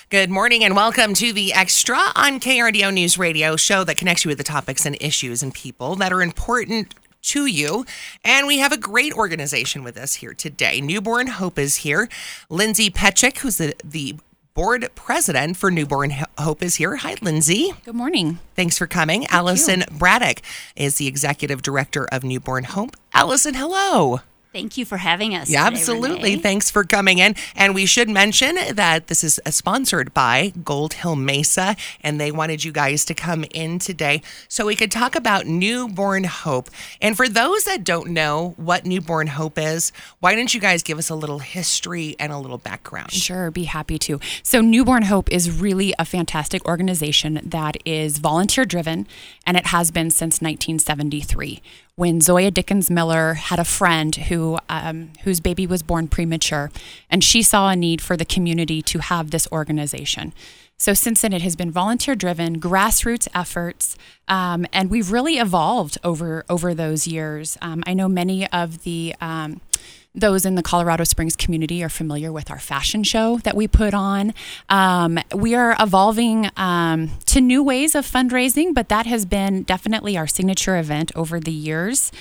Good morning and welcome to the Extra on KRDO News Radio show that connects you with the topics and issues and people that are important to you. And we have a great organization with us here today. Newborn Hope is here. Lindsay Petchick, who's the board president for Newborn Hope, is here. Hi, Lindsay. Good morning. Thanks for coming. Allison Braddock is the executive director of Newborn Hope. Allison, hello. Thank you for having us. Yeah, today, absolutely. Renee. Thanks for coming in. And we should mention that this is sponsored by Gold Hill Mesa, and they wanted you guys to come in today so we could talk about Newborn Hope. And for those that don't know what Newborn Hope is, why don't you guys give us a little history and a little background? Sure, be happy to. So Newborn Hope is really a fantastic organization that is volunteer driven, and it has been since 1973. When Zoya Dickens Miller had a friend whose baby was born premature, and she saw a need for the community to have this organization. So since then, it has been volunteer-driven, grassroots efforts, and we've really evolved over those years. I know many of those in the Colorado Springs community are familiar with our fashion show that we put on. We are evolving to new ways of fundraising, but that has been definitely our signature event over the years.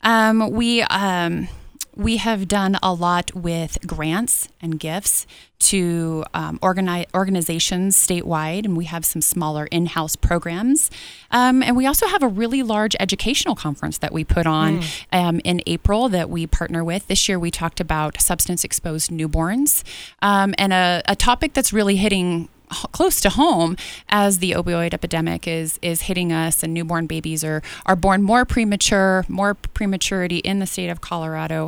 We have done a lot with grants and gifts to organizations statewide, and we have some smaller in-house programs. And we also have a really large educational conference that we put on in April that we partner with. This year we talked about substance-exposed newborns, and a topic that's really hitting close to home as the opioid epidemic is hitting us, and newborn babies are born more prematurity in the state of Colorado,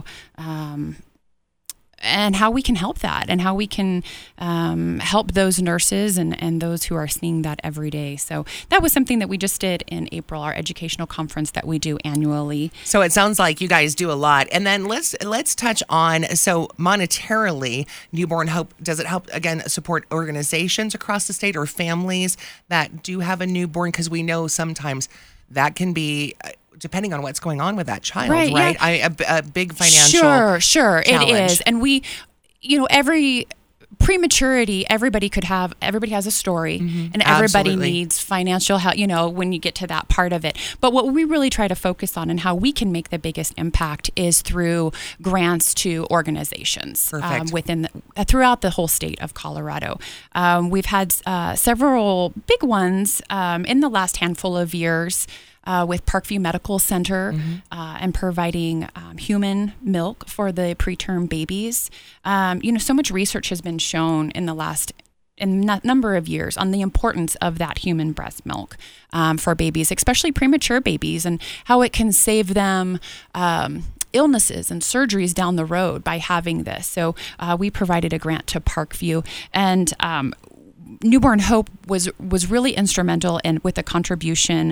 and how we can help that, and how we can help those nurses and those who are seeing that every day. So that was something that we just did in April, our educational conference that we do annually. So it sounds like you guys do a lot. And then let's touch on, so monetarily, Newborn Hope, does it help, again, support organizations across the state or families that do have a newborn? Because we know sometimes that can be, depending on what's going on with that child, right? Yeah. A big financial Sure, challenge. It is. And we, every prematurity, everybody has a story, and everybody Absolutely. needs financial help, when you get to that part of it. But what we really try to focus on and how we can make the biggest impact is through grants to organizations throughout the whole state of Colorado. We've had several big ones in the last handful of years. With Parkview Medical Center and providing human milk for the preterm babies. So much research has been shown in a number of years on the importance of that human breast milk for babies, especially premature babies, and how it can save them illnesses and surgeries down the road by having this. So we provided a grant to Parkview, and Newborn Hope was really instrumental with a contribution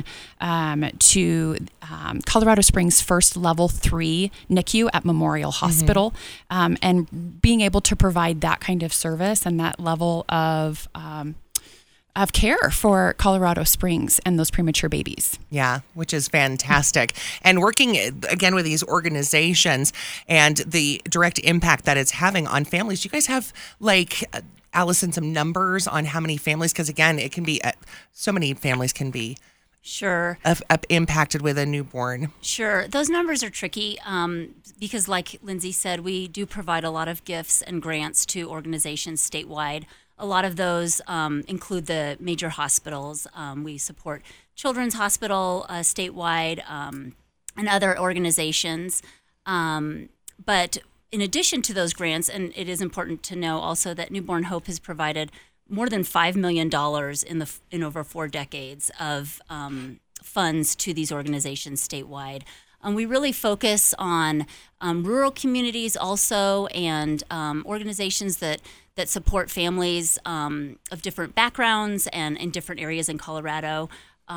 to Colorado Springs' first level 3 NICU at Memorial Hospital, and being able to provide that kind of service and that level of care for Colorado Springs and those premature babies. Yeah, which is fantastic. And working, again, with these organizations and the direct impact that it's having on families, do you guys have, Allison, some numbers on how many families? Because, again, it can be, so many families can be Sure. Impacted with a newborn. Sure. Those numbers are tricky because, like Lindsay said, we do provide a lot of gifts and grants to organizations statewide. A lot of those include the major hospitals. We support Children's Hospital statewide and other organizations. But in addition to those grants, and it is important to know also that Newborn Hope has provided more than $5 million in over 4 decades of funds to these organizations statewide. We really focus on rural communities also, and organizations that support families of different backgrounds and in different areas in Colorado.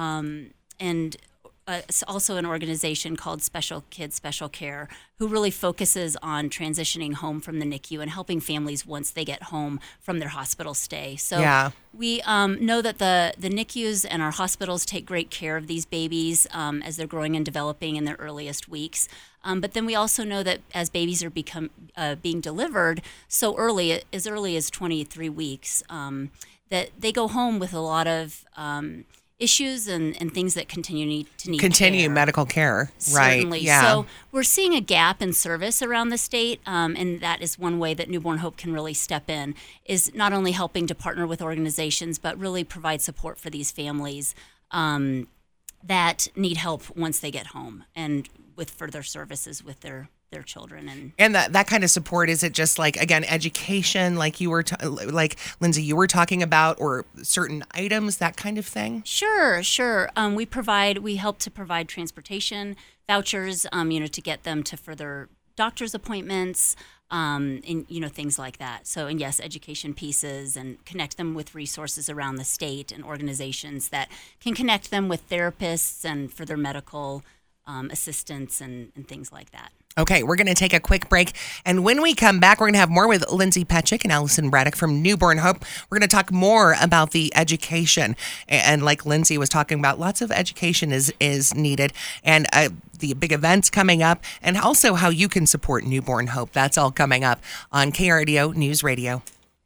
And it's also an organization called Special Kids Special Care, who really focuses on transitioning home from the NICU and helping families once they get home from their hospital stay. So we know that the NICUs and our hospitals take great care of these babies as they're growing and developing in their earliest weeks. But then we also know that as babies are being delivered so early, as early as 23 weeks, that they go home with a lot of issues and things that continue care. Medical care. Certainly. Right. Yeah. So we're seeing a gap in service around the state, and that is one way that Newborn Hope can really step in, is not only helping to partner with organizations, but really provide support for these families that need help once they get home, and with further services with their children. And that kind of support, is it just like, again, education, like you were like Lindsay, you were talking about, or certain items, that kind of thing? Sure. We help to provide transportation vouchers, to get them to further doctor's appointments, and things like that. So, and yes, education pieces, and connect them with resources around the state and organizations that can connect them with therapists and further medical assistance and things like that. Okay, we're going to take a quick break. And when we come back, we're going to have more with Lindsay Petchik and Allison Braddock from Newborn Hope. We're going to talk more about the education. And like Lindsay was talking about, lots of education is needed. And the big events coming up, and also how you can support Newborn Hope. That's all coming up on KRDO News Radio.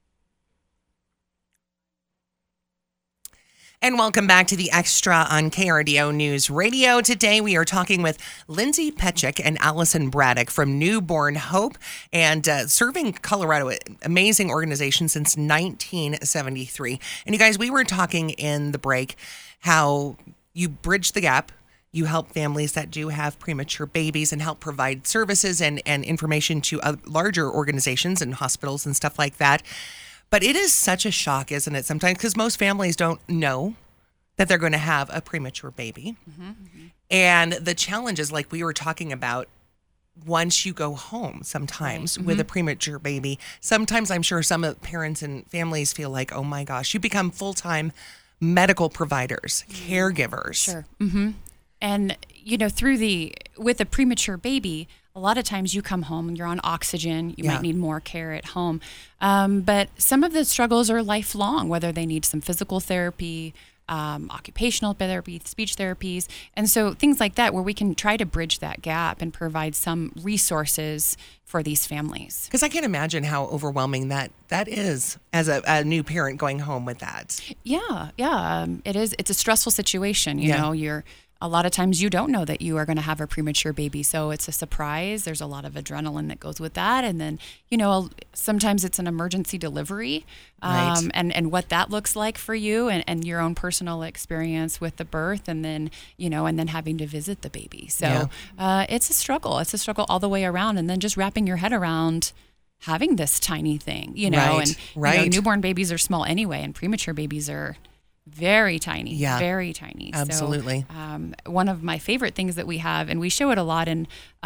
And welcome back to the Extra on KRDO News Radio. Today we are talking with Lindsay Petchik and Allison Braddock from Newborn Hope, and serving Colorado, amazing organization since 1973. And you guys, we were talking in the break how you bridge the gap. You help families that do have premature babies and help provide services and information to larger organizations and hospitals and stuff like that. But it is such a shock, isn't it, sometimes? Because most families don't know that they're going to have a premature baby. Mm-hmm. And the challenges, like we were talking about, once you go home sometimes with a premature baby, sometimes I'm sure some parents and families feel like, oh my gosh, you become full-time medical providers, caregivers. Sure. Mm-hmm. And, with a premature baby, a lot of times you come home and you're on oxygen. You might need more care at home. But some of the struggles are lifelong, whether they need some physical therapy, occupational therapy, speech therapies. And so things like that, where we can try to bridge that gap and provide some resources for these families. Because I can't imagine how overwhelming that is as a new parent going home with that. Yeah. It is. It's a stressful situation. You know, a lot of times you don't know that you are going to have a premature baby. So it's a surprise. There's a lot of adrenaline that goes with that. And then, sometimes it's an emergency delivery, and what that looks like for you, and your own personal experience with the birth, and then, and then having to visit the baby. So it's a struggle. It's a struggle all the way around. And then just wrapping your head around having this tiny thing, newborn babies are small anyway, and premature babies are very tiny, very tiny. Absolutely. So, one of my favorite things that we have, and we show it a lot in,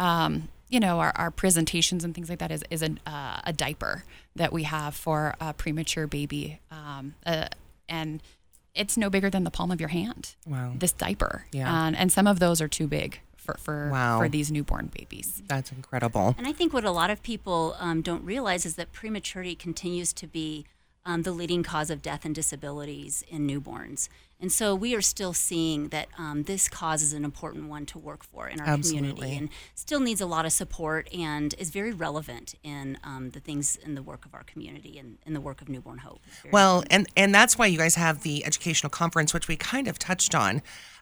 our presentations and things like that, is a diaper that we have for a premature baby, and it's no bigger than the palm of your hand. Wow. This diaper, and some of those are too big for these newborn babies. That's incredible. And I think what a lot of people don't realize is that prematurity continues to be the leading cause of death and disabilities in newborns. And so we are still seeing that this cause is an important one to work for in our community, and still needs a lot of support, and is very relevant in the things in the work of our community and in the work of Newborn Hope. Well, and that's why you guys have the educational conference, which we kind of touched on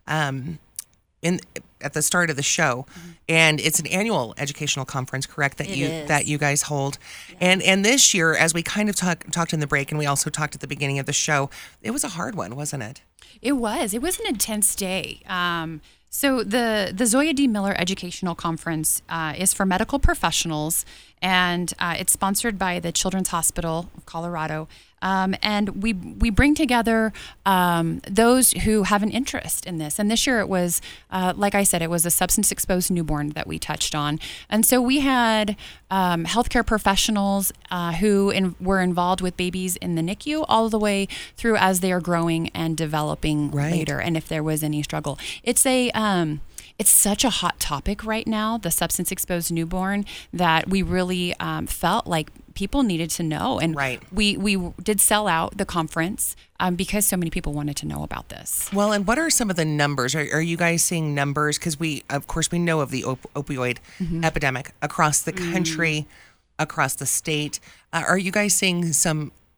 at the start of the show, and it's an annual educational conference, correct? That you guys hold, and this year, as we kind of talked in the break, and we also talked at the beginning of the show, it was a hard one, wasn't it? It was an intense day. So the Zoya D. Miller Educational Conference is for medical professionals, and it's sponsored by the Children's Hospital of Colorado. And we bring together those who have an interest in this. And this year it was, like I said, it was a substance-exposed newborn that we touched on. And so we had healthcare professionals who were involved with babies in the NICU all the way through as they are growing and developing later, and if there was any struggle. It's such a hot topic right now, the substance-exposed newborn, that we really felt like people needed to know. And we did sell out the conference because so many people wanted to know about this. Well, and what are some of the numbers? Are you guys seeing numbers? Because we know of the opioid epidemic across the country, across the state. Are you guys seeing some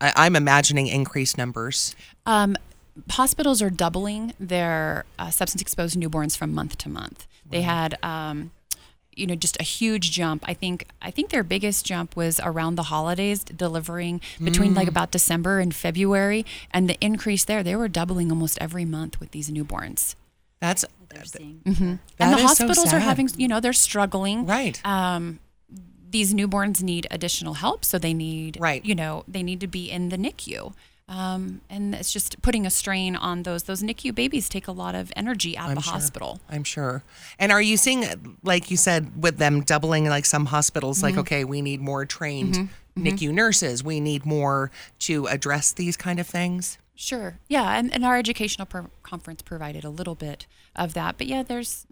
I'm imagining increased numbers. Hospitals are doubling their substance-exposed newborns from month to month. They had, just a huge jump. I think their biggest jump was around the holidays, delivering between like about December and February, and the increase there, they were doubling almost every month with these newborns. That's and the hospitals are having, they're struggling. Right. These newborns need additional help, so they need, right. They need to be in the NICU. And it's just putting a strain on those NICU babies take a lot of energy at the hospital. I'm sure. And are you seeing, like you said, with them doubling, like some hospitals, like, okay, we need more trained NICU nurses. We need more to address these kind of things? Sure. Yeah. And our educational conference provided a little bit of that. But yeah, there's,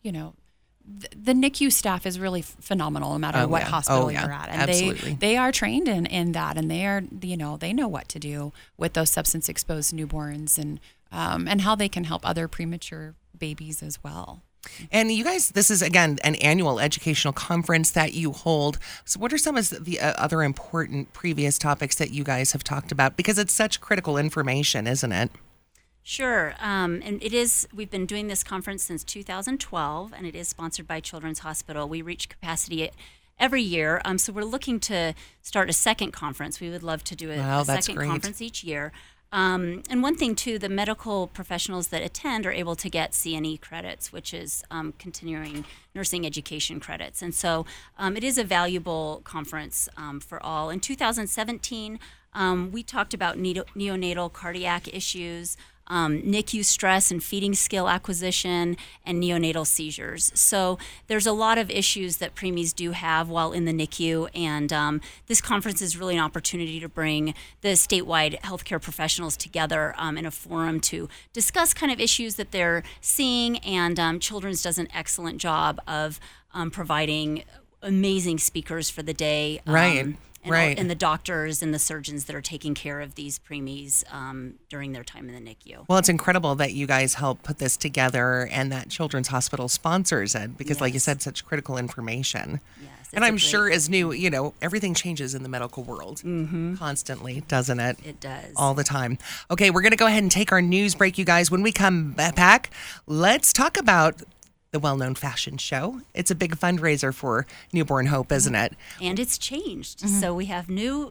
the NICU staff is really phenomenal no matter what hospital you're at. And absolutely. they are trained in that, and they are, they know what to do with those substance exposed newborns and how they can help other premature babies as well. And you guys, this is, again, an annual educational conference that you hold. So what are some of the other important previous topics that you guys have talked about? Because it's such critical information, isn't it? Sure. And it is, we've been doing this conference since 2012, and it is sponsored by Children's Hospital. We reach capacity every year. So we're looking to start a second conference. We would love to do a second conference each year. And one thing, too, the medical professionals that attend are able to get CNE credits, which is continuing nursing education credits. And so it is a valuable conference for all. In 2017, we talked about neonatal cardiac issues, NICU stress and feeding skill acquisition, and neonatal seizures. So there's a lot of issues that preemies do have while in the NICU, and this conference is really an opportunity to bring the statewide healthcare professionals together in a forum to discuss kind of issues that they're seeing, and Children's does an excellent job of providing amazing speakers for the day. Right. And the doctors and the surgeons that are taking care of these preemies during their time in the NICU. Well, it's incredible that you guys help put this together and that Children's Hospital sponsors it because, like you said, such critical information. Yes. And I'm sure as new, everything changes in the medical world constantly, doesn't it? It does. All the time. Okay, we're going to go ahead and take our news break, you guys. When we come back, let's talk about the well-known fashion show. It's a big fundraiser for Newborn Hope, isn't it? And it's changed. So we have new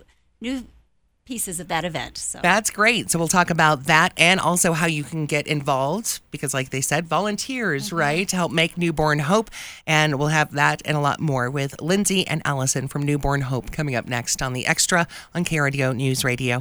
pieces of that event. So that's great. So we'll talk about that and also how you can get involved because, like they said, volunteers, right, to help make Newborn Hope. And we'll have that and a lot more with Lindsay and Allison from Newborn Hope coming up next on The Extra on KRDO News Radio.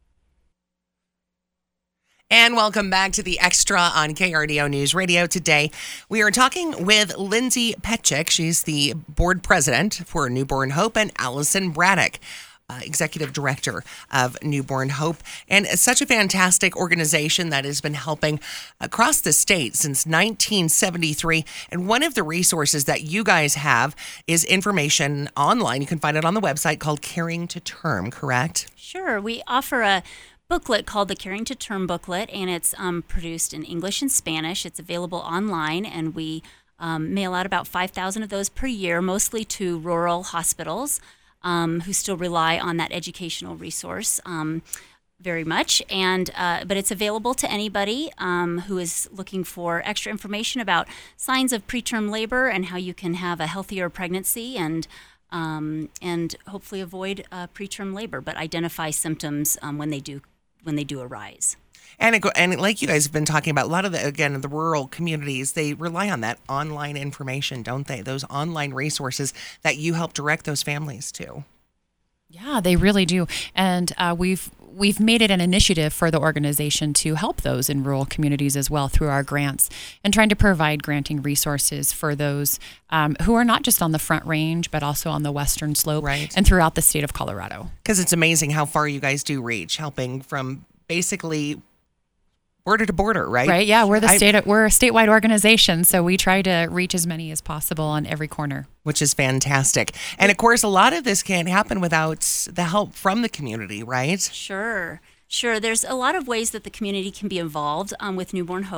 And welcome back to The Extra on KRDO News Radio. Today, we are talking with Lindsay Petchik. She's the board president for Newborn Hope, and Allison Braddock, executive director of Newborn Hope. And it's such a fantastic organization that has been helping across the state since 1973. And one of the resources that you guys have is information online. You can find it on the website called Caring to Term, correct? Sure. We offer a booklet called the Caring to Term booklet, and it's produced in English and Spanish. It's available online, and we mail out about 5,000 of those per year, mostly to rural hospitals who still rely on that educational resource very much. And but it's available to anybody who is looking for extra information about signs of preterm labor and how you can have a healthier pregnancy and hopefully avoid preterm labor, but identify symptoms when they do arise. And like you guys have been talking about, a lot of the rural communities, they rely on that online information, don't they? Those online resources that you help direct those families to. Yeah, they really do. And we've made it an initiative for the organization to help those in rural communities as well through our grants and trying to provide granting resources for those who are not just on the Front Range, but also on the Western Slope and throughout the state of Colorado. Because it's amazing how far you guys do reach, helping from basically border to border, right? Right, yeah. We're we're a statewide organization, so we try to reach as many as possible on every corner. Which is fantastic. And of course, a lot of this can't happen without the help from the community, right? Sure. There's a lot of ways that the community can be involved with Newborn Hope.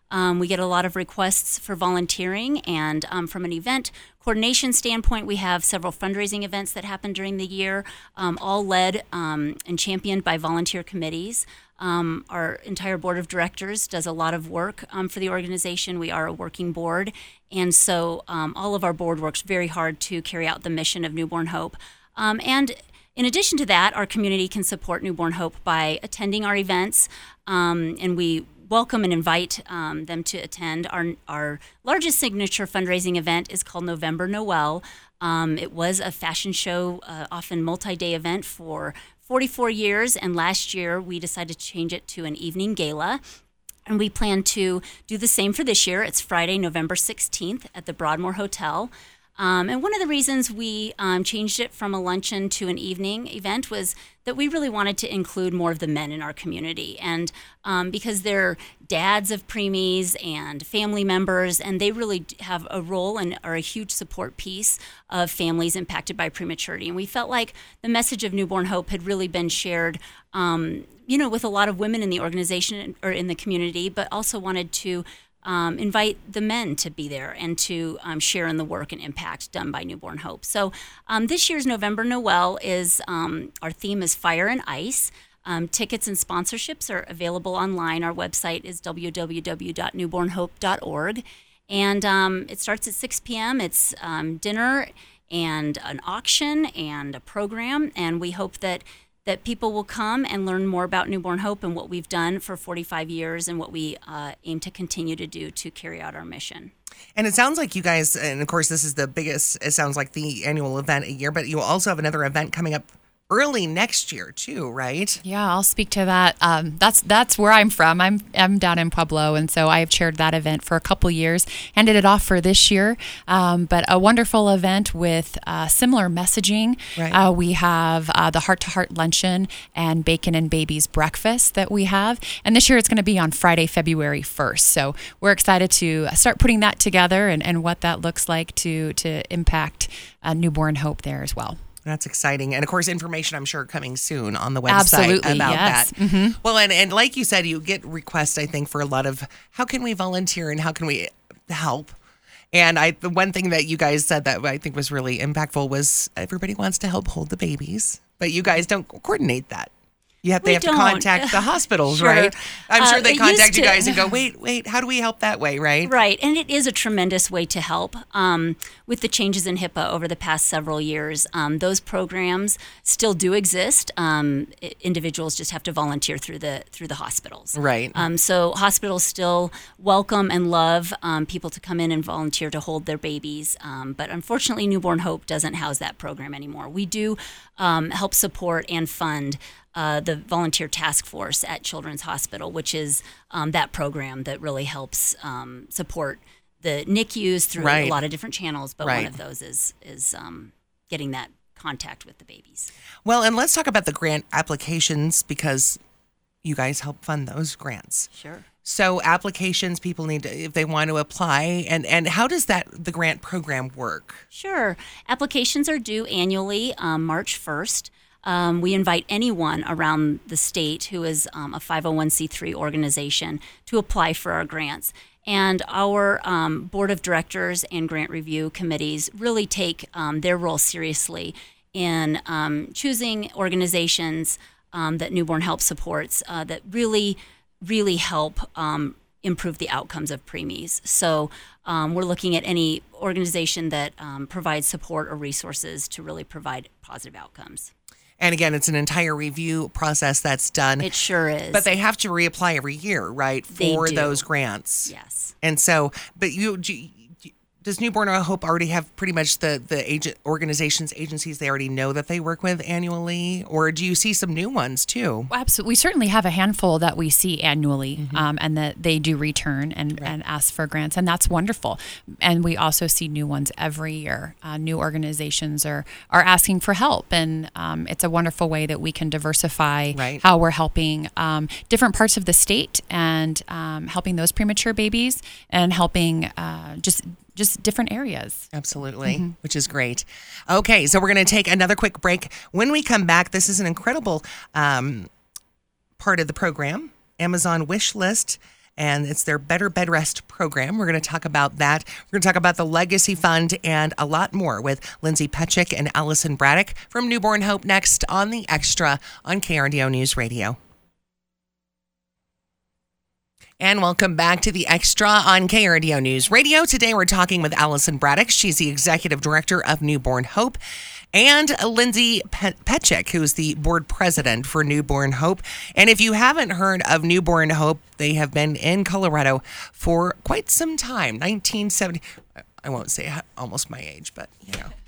We get a lot of requests for volunteering, and from an event coordination standpoint, we have several fundraising events that happen during the year, all led and championed by volunteer committees. Our entire board of directors does a lot of work for the organization. We are a working board, and so all of our board works very hard to carry out the mission of Newborn Hope. And in addition to that, our community can support Newborn Hope by attending our events, and we welcome and invite them to attend. Our largest signature fundraising event is called November Noel. It was a fashion show, often multi-day event for 44 years, and last year we decided to change it to an evening gala. And we plan to do the same for this year. It's Friday, November 16th at the Broadmoor Hotel. And one of the reasons we changed it from a luncheon to an evening event was that we really wanted to include more of the men in our community. And because they're dads of preemies and family members, and they really have a role and are a huge support piece of families impacted by prematurity. And we felt like the message of Newborn Hope had really been shared with a lot of women in the organization or in the community, but also wanted to invite the men to be there and to share in the work and impact done by Newborn Hope. So this year's November Noel is, our theme is Fire and Ice. Tickets and sponsorships are available online. Our website is www.newbornhope.org. And it starts at 6 p.m. It's dinner and an auction and a program. And we hope that people will come and learn more about Newborn Hope and what we've done for 45 years and what we aim to continue to do to carry out our mission. And it sounds like you guys, and of course this is the biggest, it sounds like the annual event a year, but you also have another event coming up early next year too, right? Yeah, I'll speak to that. That's where I'm from. I'm down in Pueblo, and so I've chaired that event for a couple years. Handed it off for this year, but a wonderful event with similar messaging. Right. We have the Heart to Heart luncheon and Bacon and Babies breakfast that we have, and this year it's going to be on Friday, February 1st. So we're excited to start putting that together and what that looks like to impact Newborn Hope there as well. That's exciting. And of course, information I'm sure coming soon on the website Absolutely, about yes. that. Mm-hmm. Well, and like you said, you get requests, I think, for a lot of how can we volunteer and how can we help? And the one thing that you guys said that I think was really impactful was everybody wants to help hold the babies, but you guys don't coordinate that. They have to contact the hospitals, Sure. right? I'm sure they contact you to. guys and go, wait, how do we help that way, right? Right, and it is a tremendous way to help. With the changes in HIPAA over the past several years, those programs still do exist. Individuals just have to volunteer through the hospitals. Right. So hospitals still welcome and love people to come in and volunteer to hold their babies. But unfortunately, Newborn Hope doesn't house that program anymore. We do help support and fund the volunteer task force at Children's Hospital, which is that program that really helps support the NICUs through a lot of different channels. But one of those is getting that contact with the babies. Well, and let's talk about the grant applications because you guys help fund those grants. Sure. So applications, people need to, if they want to apply, and how does the grant program work? Sure. Applications are due annually, March 1st. We invite anyone around the state who is a 501c3 organization to apply for our grants. And our board of directors and grant review committees really take their role seriously in choosing organizations that Newborn Help supports that really help improve the outcomes of preemies. So we're looking at any organization that provides support or resources to really provide positive outcomes. And again, it's an entire review process that's done. It sure is. But they have to reapply every year, right, for those grants. Yes. And so, but does Newborn Hope already have pretty much the agencies they already know that they work with annually? Or do you see some new ones too? Well, absolutely. We certainly have a handful that we see annually and that they do return and ask for grants. And that's wonderful. And we also see new ones every year. New organizations are asking for help. And it's a wonderful way that we can diversify how we're helping different parts of the state and helping those premature babies and helping just different areas. Absolutely, which is great. Okay, so we're going to take another quick break. When we come back, this is an incredible part of the program, Amazon wish list. and it's their Better Bed Rest program. We're going to talk about that. We're going to talk about the Legacy Fund and a lot more with Lindsay Petchick and Allison Braddock from Newborn Hope next on The Extra on KRDO News Radio. And welcome back to The Extra on KRDO News Radio. Today we're talking with Allison Braddock. She's the Executive Director of Newborn Hope. And Lindsay Petchick, who's the board president for Newborn Hope. And if you haven't heard of Newborn Hope, they have been in Colorado for quite some time, 1970. I won't say almost my age, but, you know.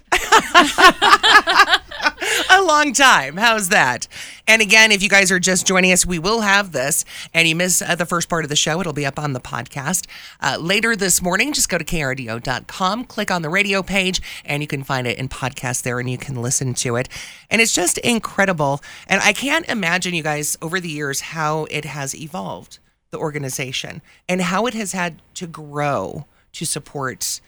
A long time. How's that? And again, if you guys are just joining us, we will have this, and you miss the first part of the show, it'll be up on the podcast. Later this morning, just go to krdo.com, click on the radio page, and you can find it in podcast there, and you can listen to it. And it's just incredible. And I can't imagine, you guys, over the years, how it has evolved, the organization, and how it has had to grow to support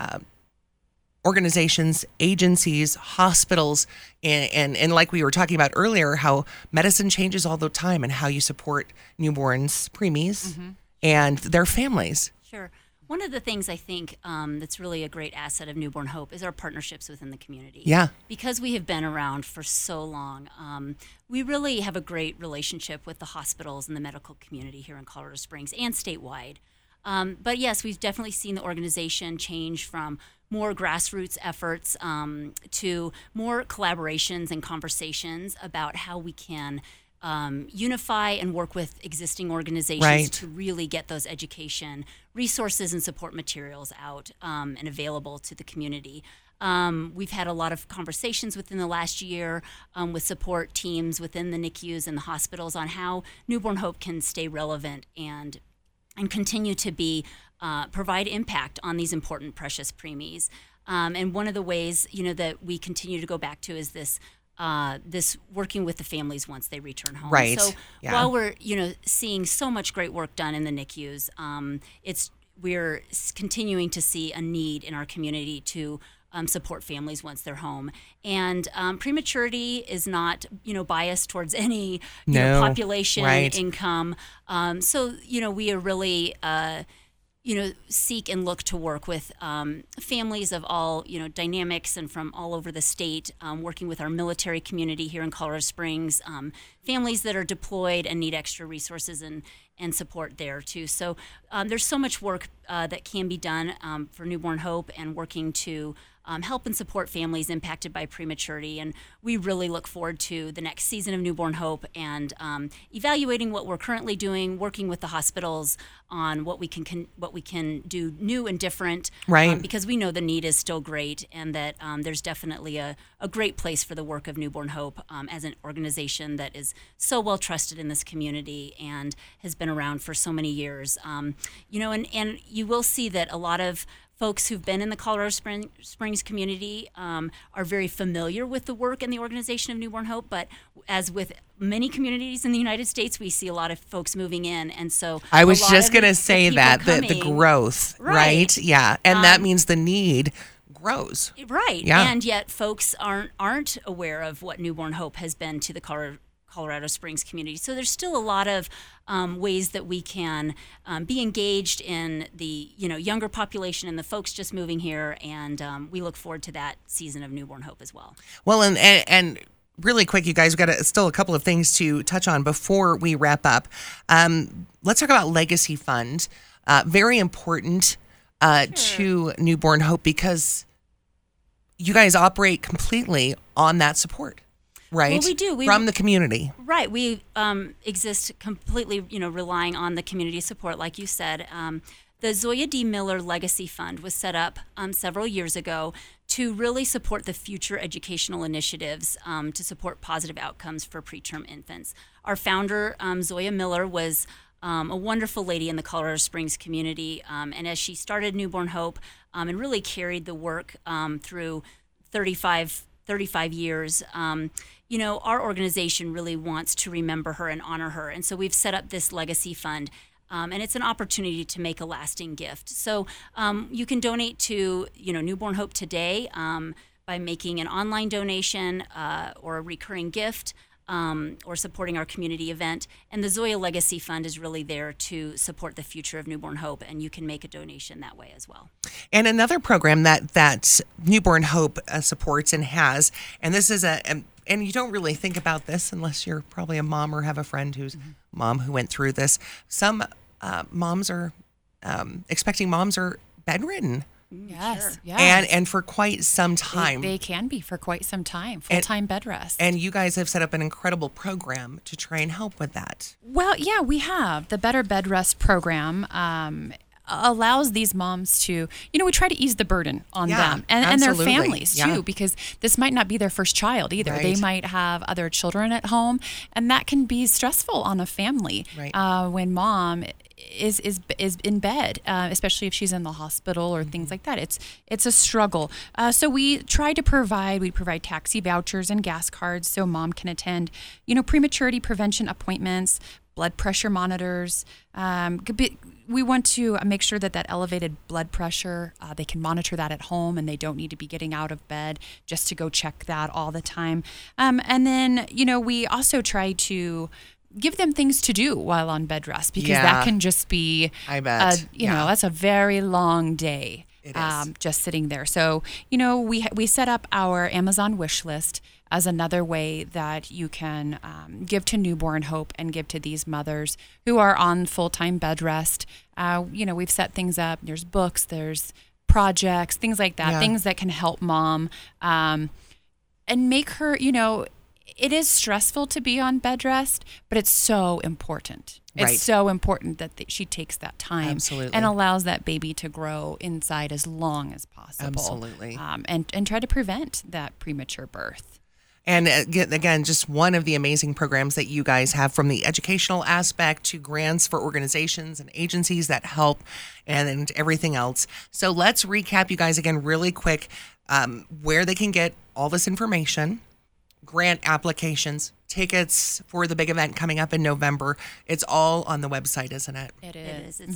organizations, agencies, hospitals, and like we were talking about earlier, how medicine changes all the time and how you support newborns, preemies, and their families. Sure. One of the things I think that's really a great asset of Newborn Hope is our partnerships within the community. Yeah. Because we have been around for so long, we really have a great relationship with the hospitals and the medical community here in Colorado Springs and statewide. But yes, we've definitely seen the organization change from more grassroots efforts to more collaborations and conversations about how we can unify and work with existing organizations to really get those education resources and support materials out and available to the community. We've had a lot of conversations within the last year with support teams within the NICUs and the hospitals on how Newborn Hope can stay relevant and continue to be provide impact on these important, precious preemies. And one of the ways, that we continue to go back to is this this working with the families once they return home. Right. So while we're seeing so much great work done in the NICUs, we're continuing to see a need in our community to support families once they're home. And prematurity is not, biased towards any population, income. So, we are really, seek and look to work with families of all, dynamics and from all over the state, working with our military community here in Colorado Springs, families that are deployed and need extra resources and support there too. So there's so much work that can be done for Newborn Hope and working to help and support families impacted by prematurity. And we really look forward to the next season of Newborn Hope and evaluating what we're currently doing, working with the hospitals on what we can do new and different. Right. Because we know the need is still great and that there's definitely a great place for the work of Newborn Hope as an organization that is so well trusted in this community and has been around for so many years. And you will see that a lot of folks who've been in the Colorado Springs community are very familiar with the work and the organization of Newborn Hope, but as with many communities in the United States, we see a lot of folks moving in, and so I was just going to say that the growth, right? Yeah, and that means the need grows, right? Yeah. And yet folks aren't aware of what Newborn Hope has been to the Colorado Springs community. So there's still a lot of ways that we can be engaged in the younger population and the folks just moving here, and we look forward to that season of Newborn Hope as well. Well, and really quick, you guys, we've got still a couple of things to touch on before we wrap up. Let's talk about Legacy Fund. Very important to Newborn Hope because you guys operate completely on that support. Right. Well, we do. From the community. Right. We exist completely, relying on the community support, like you said. The Zoya D. Miller Legacy Fund was set up several years ago to really support the future educational initiatives to support positive outcomes for preterm infants. Our founder, Zoya Miller, was a wonderful lady in the Colorado Springs community. And as she started Newborn Hope and really carried the work through 35 years, our organization really wants to remember her and honor her. And so we've set up this Legacy Fund, and it's an opportunity to make a lasting gift. So you can donate to, Newborn Hope today by making an online donation or a recurring gift. or supporting our community event. And the Zoya Legacy Fund is really there to support the future of Newborn Hope, and you can make a donation that way as well. And another program that Newborn Hope supports and has, and this is and you don't really think about this unless you're probably a mom or have a friend who's mom who went through this. Some moms are expecting moms are bedridden. Yes, yes. And for quite some time. They can be for quite some time, full-time bed rest. And you guys have set up an incredible program to try and help with that. Well, yeah, we have. The Better Bed Rest program allows these moms to, we try to ease the burden on them and their families too, because this might not be their first child either. Right. They might have other children at home, and that can be stressful on a family when mom is in bed, especially if she's in the hospital or things like that. It's a struggle. So we provide taxi vouchers and gas cards so mom can attend, prematurity prevention appointments, blood pressure monitors. We want to make sure that elevated blood pressure, they can monitor that at home, and they don't need to be getting out of bed just to go check that all the time. And then, we also try to give them things to do while on bed rest, because that can just be, I bet, that's a very long day. It is. Just sitting there. So, we set up our Amazon wish list as another way that you can give to Newborn Hope and give to these mothers who are on full-time bed rest. We've set things up. There's books, there's projects, things like that, things that can help mom and make her, it is stressful to be on bed rest, but it's so important. It's so important that she takes that time and allows that baby to grow inside as long as possible. Absolutely. And try to prevent that premature birth. And again, just one of the amazing programs that you guys have, from the educational aspect to grants for organizations and agencies that help and everything else. So let's recap, you guys, again, really quick, where they can get all this information, grant applications, tickets for the big event coming up in November. It's all on the website, isn't it? It is. It's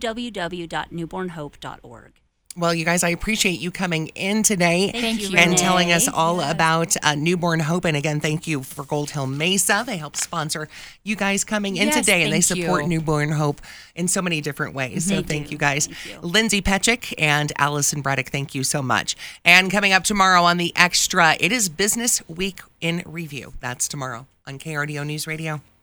www.newbornhope.org. Well, you guys, I appreciate you coming in today and Renee. Telling us all about Newborn Hope. And again, thank you for Gold Hill Mesa. They help sponsor you guys coming in today, and they support Newborn Hope in so many different ways. So thank you guys. Thank you. Lindsay Petchick and Allison Braddock, thank you so much. And coming up tomorrow on The Extra, it is Business Week in Review. That's tomorrow on KRDO News Radio.